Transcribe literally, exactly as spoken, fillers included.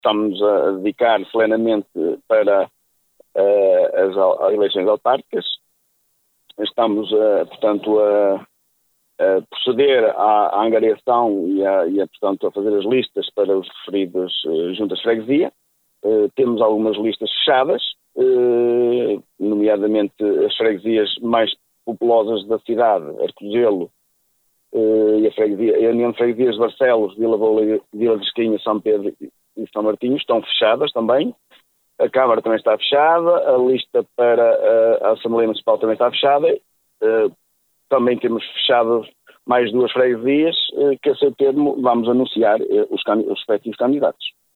estamos a dedicar solenemente para uh, as, as eleições autárquicas. Estamos, uh, portanto, a, a proceder à, à angariação e, a, e a, portanto, a fazer as listas para os referidos uh, juntas de freguesia. Uh, temos algumas listas fechadas, uh, nomeadamente as freguesias mais populosas da cidade, Arcozelo, uh, e a, freguesia, a União de Freguesias de Barcelos, Vila Boa, Vila de Esquinha, São Pedro e São Martinho estão fechadas também. A Câmara também está fechada, a lista para a Assembleia Municipal também está fechada. Uh, também temos fechado mais duas freguesias uh, que a seu termo vamos anunciar uh, os, os respectivos candidatos.